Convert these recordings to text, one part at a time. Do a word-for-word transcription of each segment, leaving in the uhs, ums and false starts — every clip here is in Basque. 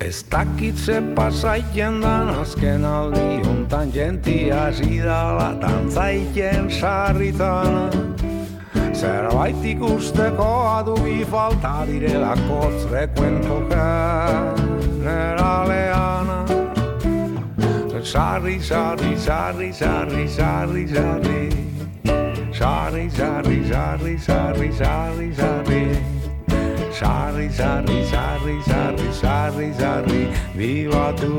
Ez dakitze pasaiten dan azken aldi hontan jentia zidala tantzaiken sarritan. Zerbait ikusteko adugi falta direlako zrekuentoka neraleana. Sarri, sarri, sarri, sarri, sarri, sarri. Sarri, sarri, sarri, sarri, sarri, sarri. Sarri, sarri, sarri, sarri, sarri, sarri, bibatu.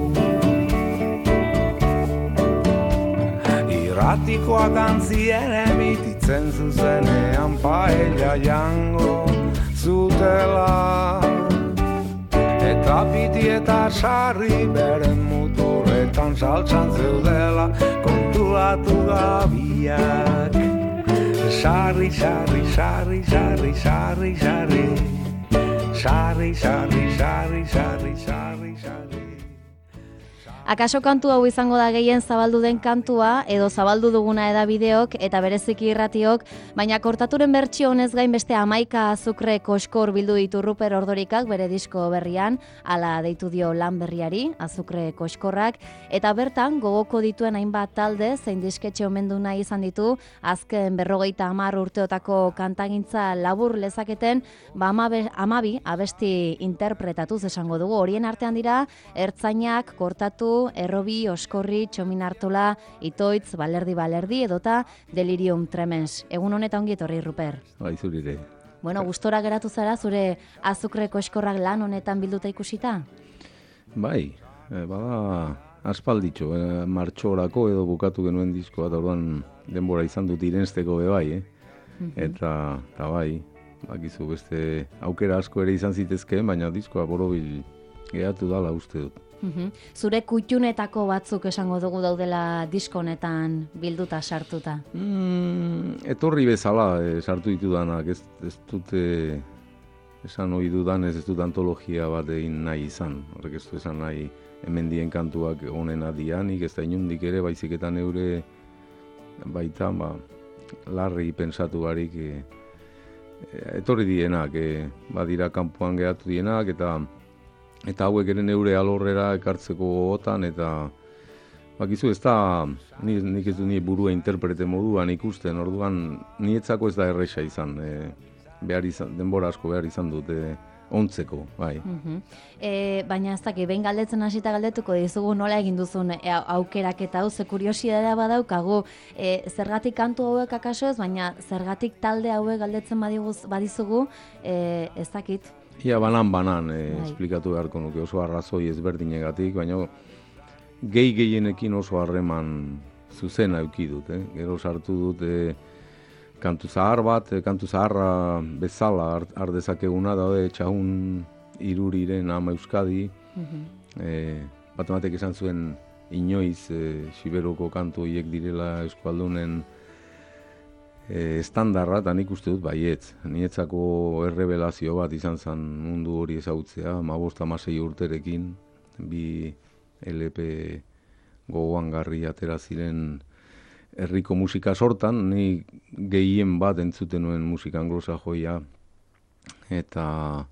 Irratikoak antzien emititzen zuzenean paella jango zutela. Eta piti eta sarri beren muturretan saltzan zeudela konturatu gabiak. Sarri, sarri, sarri, sarri, sarri, sarri. Sarri, sarri, sarri, sarri, sarri, sarri. Akaso kantu hau izango da gehien zabaldu den kantua, edo zabaldu duguna edabideok eta bereziki irratiok, baina kortaturen bertsio honez gain beste hamaika azukre koskor bildu ditu Ruper Ordorikak bere disko berrian, hala deitu dio lan berriari, azukre koskorrak, eta bertan gogoko dituen hainbat talde, zein disketxe omendu nahi izan ditu, azken berrogeita hamar urteotako kantagintza labur lezaketen, ba hamabi abesti interpretatuz esango dugu. Horien artean dira, ertzainak, kortatu, Errobi, Oskorri, Txomin Artola, Itoitz, Balerdi Balerdi edota Delirium Tremens. Egun honetan ongi etorri, Ruper. Bai, zurire. Bueno, gustora geratu zara zure azukre koskorrak lan honetan bilduta ikusita? Bai, e, bada aspalditxo, e, martxorako edo bukatu genuen diskoa, eta orduan denbora izan dut irensteko be bai, eh? Mm-hmm. Eta, eta bai, bakizu beste aukera asko ere izan zitezkeen, baina diskoa borobil geratu dala uste dut. Uhum. Zure kutxunetako batzuk esango dugu daudela disko honetan bilduta sartuta? Mm, etorri bezala e, sartu ditudanak, ez, ez dute esan ohi dudanez, ez dut antologia bat egin nahi izan. Horrek ez du esan nahi hemendien kantuak onena dianik, ez da inundik ere, baizik eta neure baita, ba, larri pensatu barik e, e, etorri dienak, e, badira kanpoan geratu dienak, eta Eta hauek ere neure alorrera ekartzeko gogotan, eta bakizu ez da, nik ez du ni burua interprete moduan ikusten, orduan nietzako ez da erresa izan, e, behar izan, denbora asko behar izan dut, e, ontzeko, bai. Uh-huh. E, baina ez dakit, behin galdetzen hasita galdetuko dizugu nola egin duzun e, aukerak eta hau, ze kuriosidadea badaukagu, e, zergatik kantu hauek akaso ez, baina zergatik talde hauek galdetzen badiguz, badizugu, e, ez dakit. Ia banan-banan eh, esplikatu beharko nuke, oso arrazoi ezberdinegatik, baina gehi gehienekin oso harreman zuzena eduki dut. Eh? Gero sartu dut eh, kantu zahar bat, eh, kantu zaharra bezala har dezakeguna daude txahun iruriren ama Euskadi. Uh-huh. eh, bat ematek esan zuen inoiz eh, Siberoko kantu hiek direla eskualdunen estandarra, eta nik uste dut baietz. Nietzako errebelazio bat izan zen mundu hori ezagutzea, hamabost hamasei urterekin, bi L P gogoangarri atera ziren herriko musika sortan, ni gehien bat entzuten nuen musika anglosajoia, eta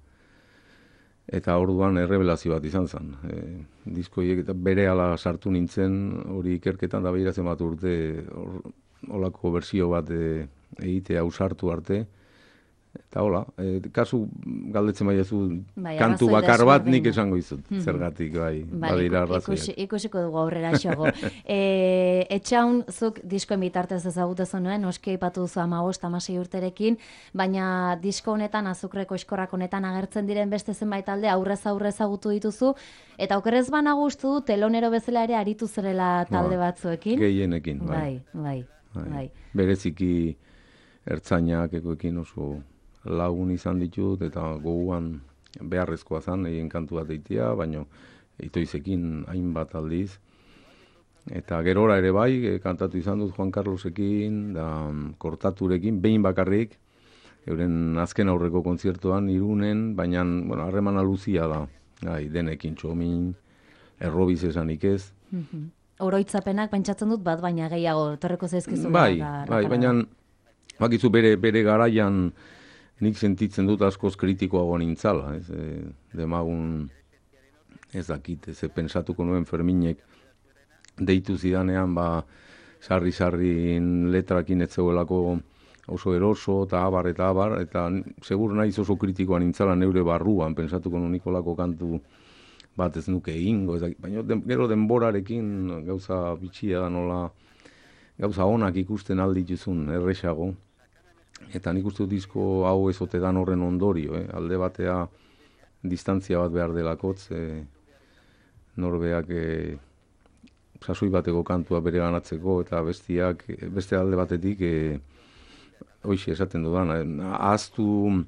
eta orduan errebelazio bat izan zen. E, diskoiek eta berehala sartu nintzen, hori ikerketan da behiratzen bat urte, or, olako bersio bat e, egitea ausartu arte, eta hola, e, kasu galdetzen baiazu bai, kantu bakar bat nik esango izut, mm-hmm. zergatik, bai, bai badira arrazoiak. Ikus, ikusiko dugu aurrera xogo. e, etxaun, zuk diskoen bitartez ezagutezu nuen, oski ipatu duzu hamabost hamasei urterekin, baina disko honetan, azukre koskorrak honetan agertzen diren beste zenbait talde aurrez aurrez ezagutu dituzu, eta okerrez banago uste du telonero bezala ere aritu zerela talde batzuekin. Gehienekin, bai. Bai, bai. Bai. Bereziki ertzainak ekoekin oso lagun izan ditut, eta goguan beharrezkoa zen, egin kantu bat eitea, baina Itoizekin hainbat aldiz. Eta gerora ere bai, kantatu izan dut Juan Carlosekin, da Kortaturekin, behin bakarrik, euren azken aurreko kontzertuan Irunen, baina bueno, harremana luzia da, gai, denekin Txomin, Errobiz esanik ez. Mm-hmm. Oroitzapenak pentsatzen dut bat, baina gehiago torreko zaizkizu. Bai, bai, baina bakizu bere, bere garaian nik sentitzen dut askoz kritikoago nintzala. Ez, e, demagun ez dakit, ez pentsatuko nuen Ferminek deitu zidanean, ba, sarri-sarri letrakin ez zegoelako oso eroso, eta abar, eta abar, eta segur naiz oso kritikoan nintzala neure barruan, pentsatuko nuen Nikolako kantu bat ez nuke egingo, ez dakit, baina den, gero denborarekin gauza bitxia da nola, gauza onak ikusten aldituzun, erresago, eta nik uste dut disko hau ez ote dan horren ondorio, eh? Alde batea distantzia bat behar delakotz, eh, norbeak eh, sasoi bateko kantua bere ganatzeko, eta bestiak, beste alde batetik, eh, hoxe esaten dudan, eh, ahaztu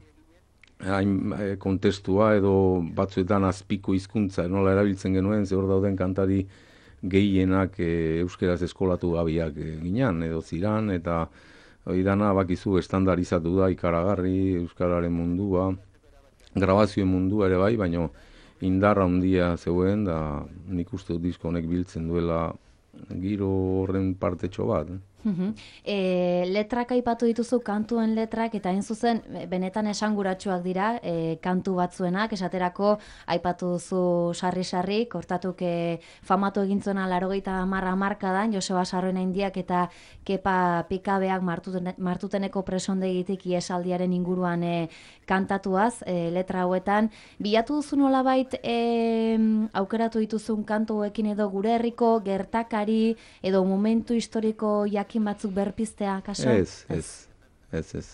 hain eh, kontestua edo batzuetan azpiko hizkuntza nola erabiltzen genuen, ze hor dauden kantari gehienak eh, euskeraz eskolatu gabiak eh, ginean, edo ziran, eta hori dana bakizu estandarizatu da ikaragarri euskararen mundua, grabazioen mundua ere bai, baina indarra handia zegoen, da nik uste dut disko honek biltzen duela giro horren partetxo bat. Eh? Uhum. E, letrak aipatu dituzu, kantuen letrak, eta hain zuzen, benetan esanguratsuak dira, e, kantu batzuenak, esaterako aipatu duzu sarri-sarri, kortatuk e, famatu egintzona larogeita marra markadan, Joseba Sarroena Indiak eta Kepa Pikabeak martuten, martuteneko presondegitik iesaldiaren inguruan e, kantatuaz, e, letra hauetan. Bilatu duzu nolabait e, aukeratu dituzun kantu hauekin edo gure herriko gertakari edo momentu historiko jak batzuk berpiztea, kaso? Ez, ez, ez, ez.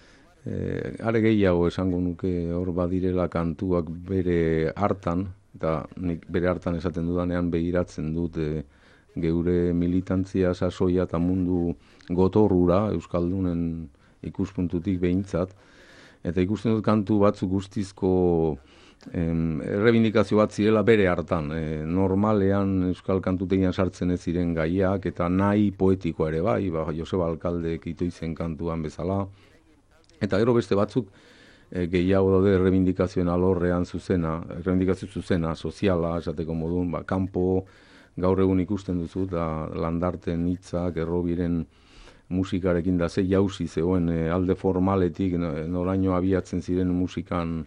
E, are gehiago esango nuke hor badirela kantuak bere hartan, eta nik bere hartan esaten dudanean begiratzen dut e, geure militantzia sasoia eta mundu gotorrura, Euskaldunen ikuspuntutik behintzat, eta ikusten dut kantu batzuk guztizko Em, errebindikazio bat zirela bere hartan. E, normalean euskal kantutegian sartzen ez ziren gaiak eta nahi poetikoa ere bai, ba, Joseba Alkaldek itoizen kantuan bezala. Eta gero beste batzuk e, gehiago daude errebindikazioen alorrean zuzena, errebindikazio zuzena, soziala, esateko modun, ba, kanpo gaur egun ikusten duzu, da Landarten hitzak, Errobiren musikarekin da ze jauzi zegoen e, alde formaletik, noraino abiatzen ziren musikan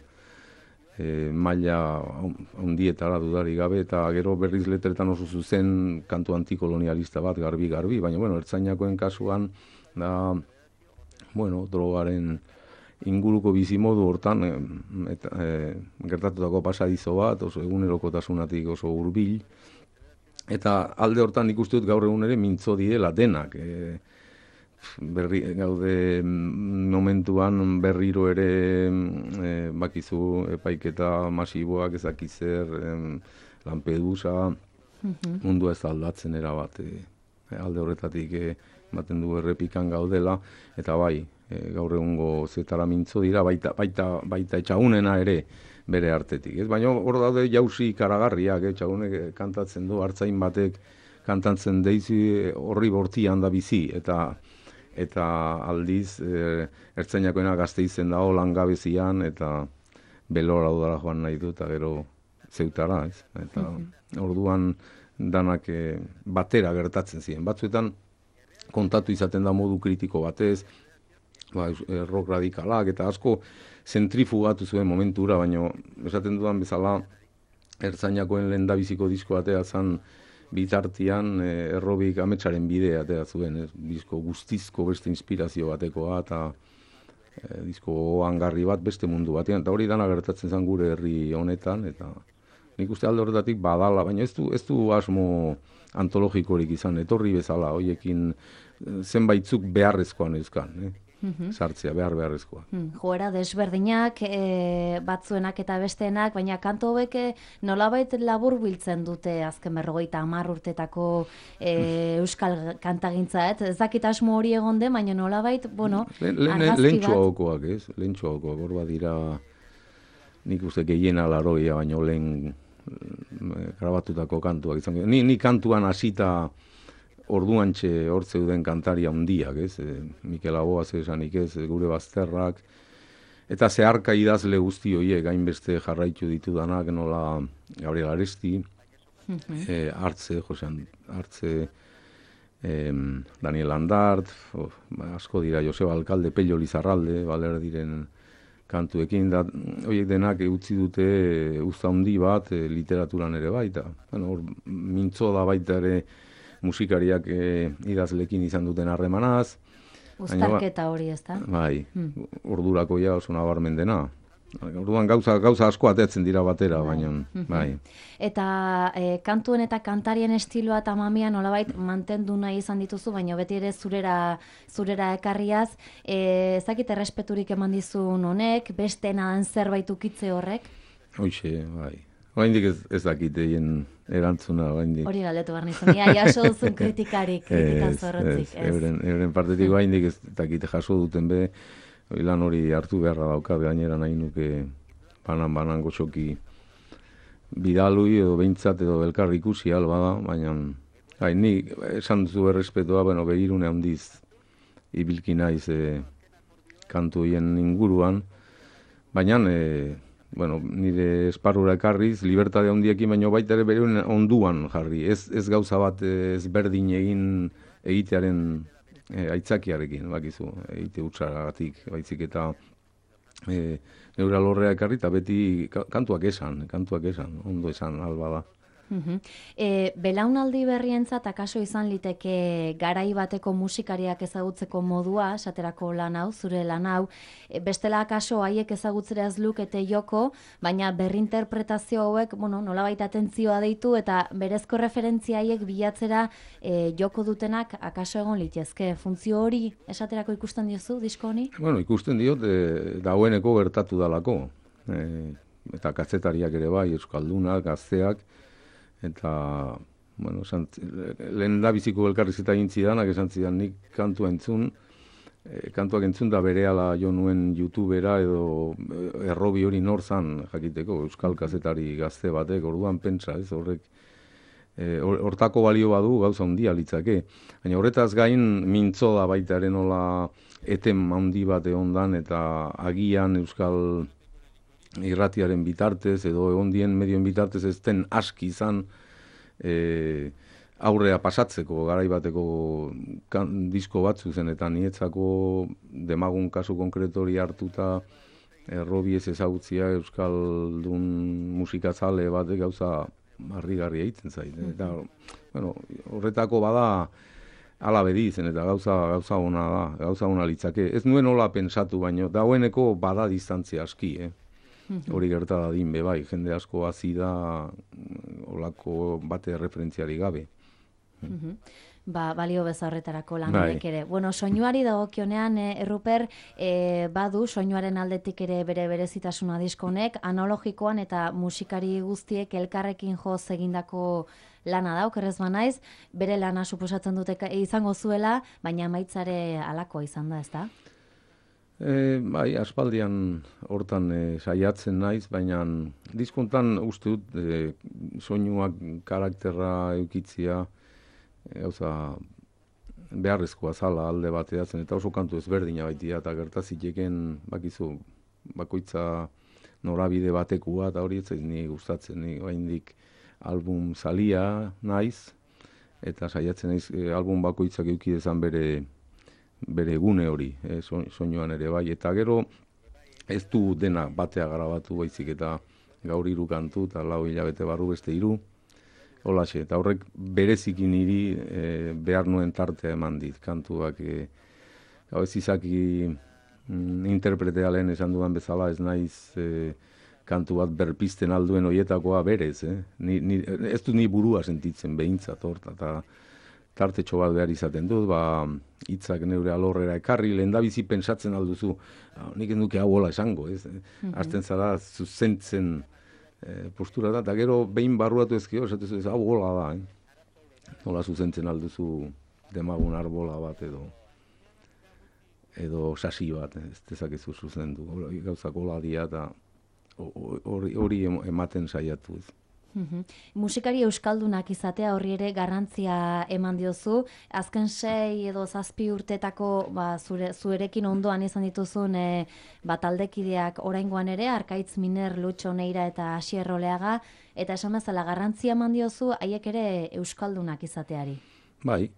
E, maila handietara dudari gabe, eta gero berriz letretan oso zuzen kantu antikolonialista bat garbi-garbi, baina bueno, ertzainakoen kasuan da, bueno, drogaren inguruko bizimodu hortan e, eta, e, gertatutako pasadizo bat, oso egunerokotasunatik oso hurbil, eta alde hortan ikusten dut gaur egun ere mintzo direla denak, e, berri gaude momentuan berriro ere e, bakizu epaiketa masiboak ezakizer e, Lampedusa mm-hmm. mundua ez aldatzen erabat e, alde horretatik e, ematen du errepikan gaudela, eta bai e, gaur egungo zetara mintzo dira baita, baita, baita etxagunena ere bere artetik, ez? Baina hor daude jauzi karagarriak, eh? Etxagunek kantatzen du, hartzain batek kantatzen deizi horri bortian da bizi, eta eta aldiz e, ertzainakoena Gasteizen dago langabezian, eta belora udara joan nahi du, eta gero zeutara, ez? Eta mm-hmm. orduan danak e, batera gertatzen ziren. Batzuetan kontatu izaten da modu kritiko batez, ba, rock radikalak, eta asko zentrifugatu zuen momentura, baina esaten dudan bezala ertzainakoen lehendabiziko disko batea zan bitartian e, Errobik ametsaren bidea atea zuen, ez, disko guztizko beste inspirazio batekoa, eta e, disko hangarri bat beste mundu batean, eta hori dana gertatzen zen gure herri honetan, eta nik uste alde horretatik badala, baina ez du, ez du asmo antologikorik izan, etorri bezala, hoiekin zenbaitzuk beharrezkoan euskan, eh? Mm-hmm. Sartzea, behar beharrezkoa. Hmm, joera desberdinak, e, batzuenak eta besteenak, baina kantu hauek nolabait labur biltzen dute azken berrogeita hamar urtetako e, euskal kantagintza, ez dakit asmo hori egon den, baina nolabait, bueno, argazki bat. Lehentxoagokoak, ez? Lehentxoagokoak, hor bat dira, nik uste gehiena laroia, baina lehen grabatutako kantuak izan. Ni, ni kantuan hasita orduantxe hor zeuden kantaria handiak, ez? E, Mikel Aboaz esanik ez, gure bazterrak, eta zeharka idazle guzti horiek gainbeste jarraitu ditudanak, nola Gabriel Aresti, mm-hmm. e, Artze, Josean Artze, e, Daniel Landart, oh, asko dira, Joseba Alkalde, Pello Lizarralde, baler diren kantuekin, da, horiek denak utzi dute uzta handi bat e, literaturan ere baita. Bueno, hor, mintzo da baita ere musikariak e, idazlekin izan duten harremanaz. Uztarketa hori, ez da? Bai, hmm. ordurako ja oso nabarmen dena. Orduan gauza, gauza asko atetzen dira batera, bai. Baina, bai. Eta e, kantuen eta kantarien estiloa eta mamia nolabait mantendu nahi izan dituzu, baina beti ere zurera, zurera ekarriaz, e, ezakit errespeturik eman dizun honek, beste nadan zerbait ukitze horrek? Hoixe, bai. Oraindik ez, ez dakit egin erantzuna, oraindik. Hori galdetu behar nizun, ia jaso duzun kritikarik, kritika zorrotzik. Ez, euren, euren partetik oraindik ez dakit jaso duten be, lan hori hartu beharra daukat, gainera nahi nuke banan-banan goxoki bidalui edo behintzat edo elkar ikusi alba da, baina gai, ni esan duzu errespetoa, bueno, begirune handiz ibilki naiz e, kantu hien inguruan, baina e, bueno, nire esparrura ekarriz, libertade handiekin baino baita ere bere onduan jarri, ez, ez gauza bat ez berdin egin egitearen E, aitzakiarekin, bakizu, egite hutsagatik, baitzik eta e, neura lorrea ekarri, eta beti kantuak esan, kantuak esan, ondo esan, alba da. Uh-huh. E, belaunaldi berrientzat akaso izan liteke garai bateko musikariak ezagutzeko modua, esaterako lan hau, zure lan hau, e, bestela akaso haiek ezagutzera ez lukete joko, baina berrinterpretazio hauek, bueno, nolabait atentzioa deitu eta berezko referentzia haiek bilatzera e, joko dutenak akaso egon litezke. Funtzio hori esaterako ikusten diozu, disko honi? Bueno, ikusten diot, e, dagoeneko gertatu dalako. E, eta kazetariak ere bai, euskaldunak, gazteak, eta, bueno, sant, lehen da biziko elkarrizketa egin zidanak, esan zidan nik kantua entzun, e, kantuak entzun da berehala jo nuen YouTubera edo errobi hori nor zan jakiteko, euskal kazetari gazte batek, orduan pentsa, ez horrek, e, hortako balio badu gauza handia litzake. Baina horretaz gain mintzo da baita ere nola etem handi bat egondan eta agian euskal irratiaren bitartez edo egondien medioen bitartez ez den aski izan e, aurrea pasatzeko garai bateko kan, disko batzu zen eta nietzako demagun kasu konkretori hartuta errobi ez ezagutzia euskaldun musikazale batek gauza harrigarria egiten zait. Eta bueno, horretako bada ala bedi zen eta gauza gauza ona da, gauza ona litzake. Ez nuen hola pensatu baino dagoeneko bada distantzia aski, eh. Hori gerta dadin be bai, jende asko hasi da olako bate referentziari gabe. Uh-huh. Ba, balio bezarretarako lanek ere. Bueno, soinuari dagokionean, eh, Erruper, eh, badu soinuaren aldetik ere bere berezitasuna disko honek, analogikoan eta musikari guztiek elkarrekin joz egindako lana da, okerrez banaiz, bere lana suposatzen dute izango zuela, baina amaitzare halakoa izan da, ezta? E, bai, aspaldian hortan e, saiatzen naiz, baina diskontan uste dut e, soinuak karakterra eukitzia e, gauza beharrezkoa zala alde batea zen, eta oso kantu ezberdina baitia, eta gertaziteken bakizu bakoitza norabide batekua, eta hori ez ni gustatzen, ni oraindik album zalia naiz, eta saiatzen naiz e, album bakoitzak euki dezan bere bere gune hori, eh, soinuan ere bai, eta gero ez du dena batea grabatu baizik eta gaur hiru kantu eta lau hilabete barru beste hiru, holaxe, eta horrek bereziki niri eh, behar nuen tartea eman dit, kantuak, eh, gau ez izaki mm, interpretea lehen esan dudan bezala ez naiz eh, kantu bat berpisten alduen hoietakoa berez, eh? Ni, ni, ez du ni burua sentitzen behintzat horta, eta tartetxo bat behar izaten dut, ba, hitzak neure alorrera ekarri, lehendabizi pentsatzen alduzu, nik enduke hau hola esango, ez? Mm-hmm. Azten zara zuzentzen e, postura da, eta gero behin barruatu ezkio, esatezu ez hau hola da, eh? Hola zuzentzen alduzu demagun arbola bat edo edo sasi bat, ez dezakezu zuzendu, gauzak hola dia, eta hori ematen saiatu ez. Uhum. Musikari euskaldunak izatea horri ere garrantzia eman diozu. Azken sei edo zazpi urtetako ba, zure, zuerekin ondoan izan dituzun e, ba, taldekideak oraingoan ere, Arkaitz Miner, Lutxo Neira eta Asier Roleaga, eta esan bezala garrantzia eman diozu haiek ere euskaldunak izateari. Bai,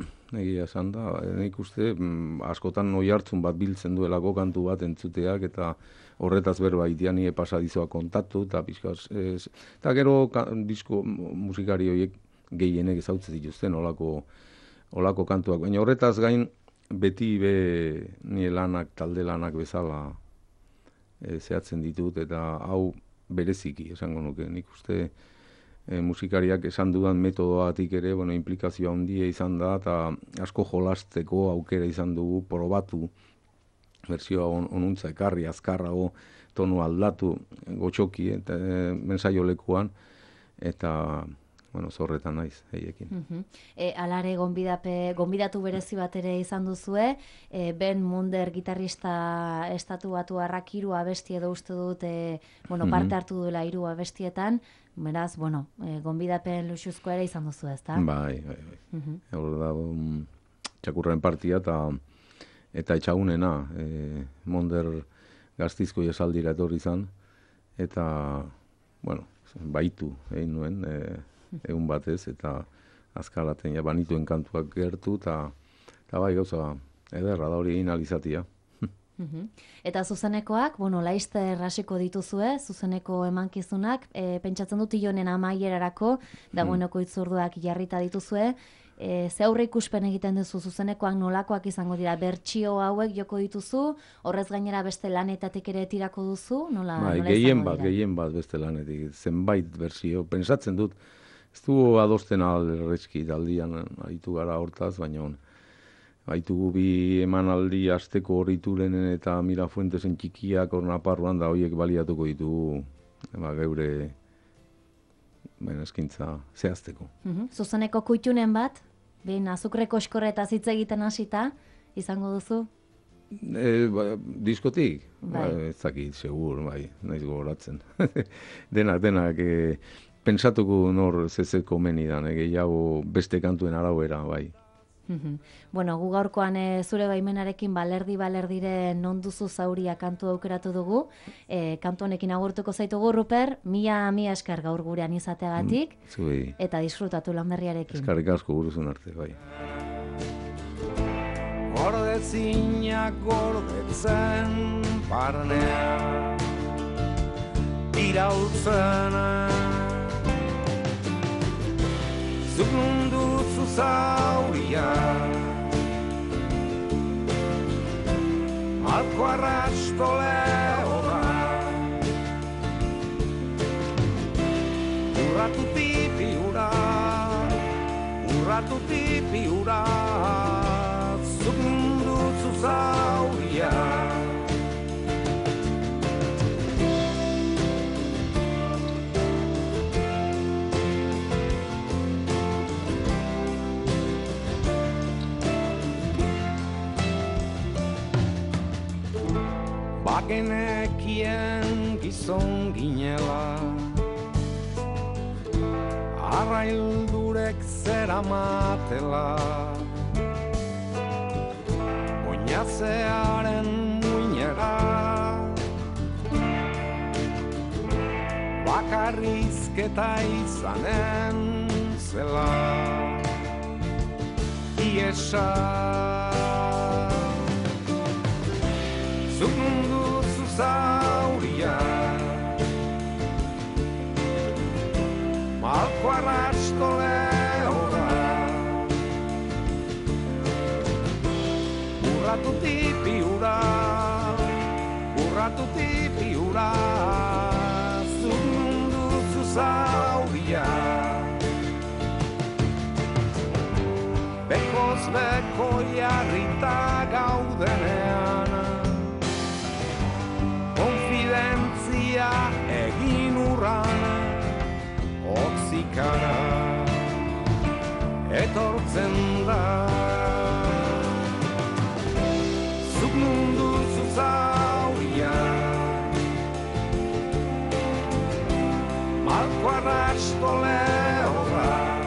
egia esan da, nik uste mm, askotan noi hartzun bat biltzen duelako kantu bat entzuteak, eta horretaz berbait dianie pasadizoa kontatu, eta pixkaz, ez, eta gero ka, disko musikari horiek gehienek ezautzen dituzten olako, olako kantuak. Baina horretaz gain, beti be nire lanak, talde lanak bezala e, zehatzen ditut, eta hau bereziki esango nuke. Nik uste e, musikariak esan dudan metodoatik ere, bueno, implikazioa handia izan da, eta asko jolasteko aukera izan dugu, probatu, bertsioa on, onuntza ekarri, azkarrago, tonu aldatu, gotxoki, eta e, mensaio lekuan, eta bueno, zorretan naiz, heiekin. Uh-huh. E, alare gonbidape, gonbidatu berezi bat ere izan duzue, e, Ben Munder gitarrista estatu batu harrak hiru abesti edo uste dut, e, bueno, parte uh-huh. hartu duela hiru abestietan, beraz, bueno, e, gonbidapen luxuzko ere izan duzu, ezta? Bai, bai, bai. Uh-huh. Hor da, um, txakurren partia eta eta etxagunena, e, Munder Gaztizko esaldira etorri izan, eta, bueno, baitu egin nuen, e, egun batez, eta azkalaten ja banituen kantuak gertu, eta bai gauza ederra da hori egin alizatia. Uh-huh. Eta zuzenekoak, bueno, laizter hasiko dituzue, zuzeneko emankizunak, e, pentsatzen dut Ilonen amaierarako, dagoeneko itzorduak jarrita dituzue, e, ze aurre ikuspen egiten duzu zuzenekoak nolakoak izango dira, bertsio hauek joko dituzu, horrez gainera beste lanetatik ere tirako duzu, nola, bai, nola gehien izango bat, dira? gehien bat beste lanetik, zenbait bertsio, pentsatzen dut, ez du adosten alderrezki daldian aritu gara hortaz, baina baitugu bi emanaldi asteko horriturenen eta Mirafuentesen txikiak hor Naparruan da horiek baliatuko ditugu ba, geure baina eskintza zehazteko. Uh-huh. Zuzeneko kuitunen bat, behin azukreko eskorretaz hitz egiten hasita, izango duzu? E, ba, diskotik? Bai. Ba, ez dakit, segur, bai, naiz gogoratzen. denak, denak, e, pentsatuko nor zezeko menidan, e, gehiago beste kantuen arauera, bai. Uh-huh. Bueno, gu gaurkoan e, zure baimenarekin balerdi balerdire non duzu zauria kantu aukeratu dugu. E, kantu honekin agurtuko zaitugu, Ruper, mila mila esker gaur gurean izateagatik, Mm, zuei. eta disfrutatu lan berriarekin. Eskarrik asko buruzun arte, bai. Gordezinak gordetzen barnean iraultzena zuk nundu zuzauria malko arrasto lehora urratu tipi ura urratu tipi ura zuk nundu zuzauria Bagenekien gizon ginela arraildurek zeramatela oinazearen muinera bakarrizketa izanen zela iesa zuk mundu zuzauria malko arrasto lehora urratu tipi ura urratu tipi ura zuk mundu zuzauria bekoz beko jarrita gaudenean konfidentzia egin urran otzikara etortzen da zuk mundu zuzauria malko arrasto lehora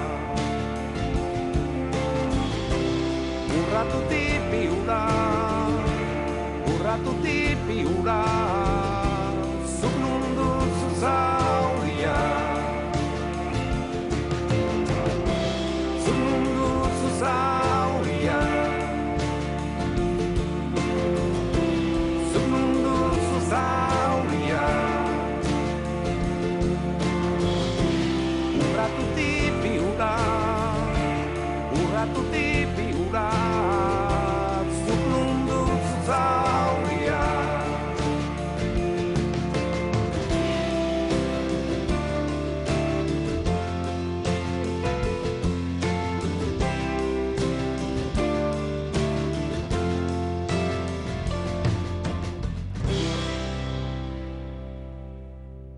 urratu tipi ura urratu tipi ura zuk mundu zuzauria zuk mundu